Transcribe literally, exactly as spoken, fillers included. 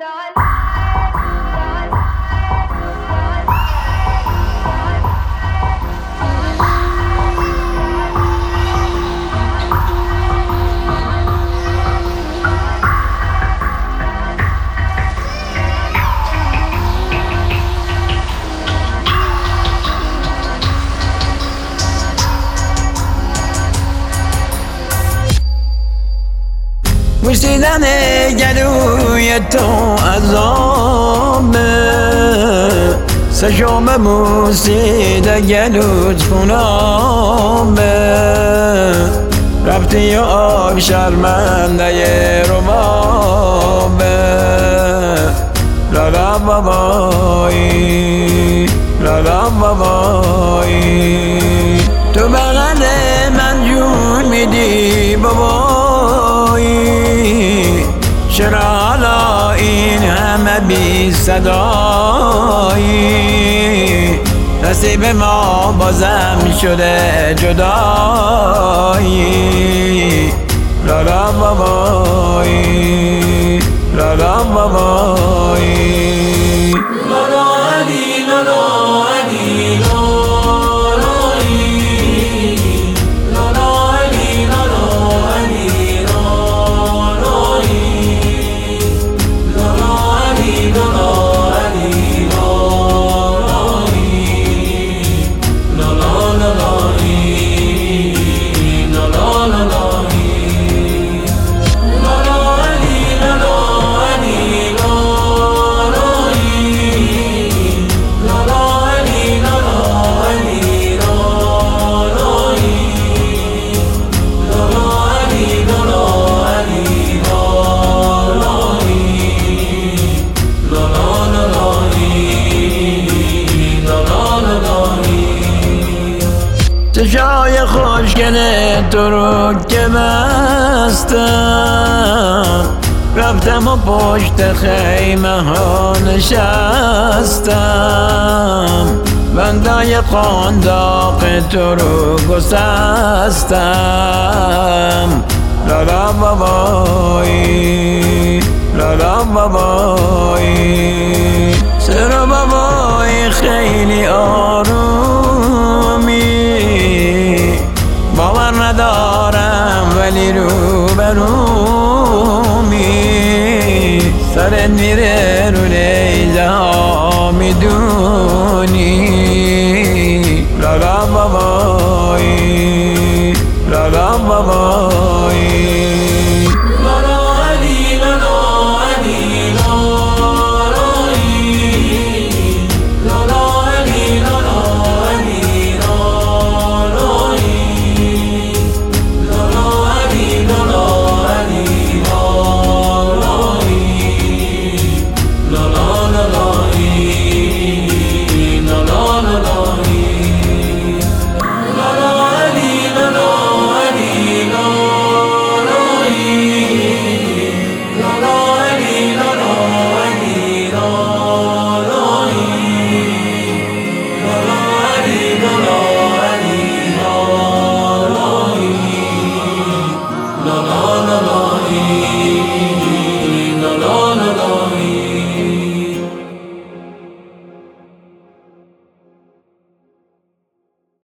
پوشیدن گلوی تو عذابه، سشام موسیده گلوت خونابه، رفتی آب شرمنده ربابه. لالا بابایی، لالا بابایی، تو بغل من جون میدی بابایی، چرا حالا این همه بی صدایی؟ نصیب ما بازم شده جدایی. لالا بابایی، لالا بابایی، لالا علی، لالا علی، چشای خوشگل تو رو که بستم، رفتم و پشت خیمه ها نشستم، بندای قنداق تو رو گسستم. لالا بابایی، لالا بابایی، چرا بابایی خیلی آرومی؟ باور ندارم ولی روبرومی، سرت میره رو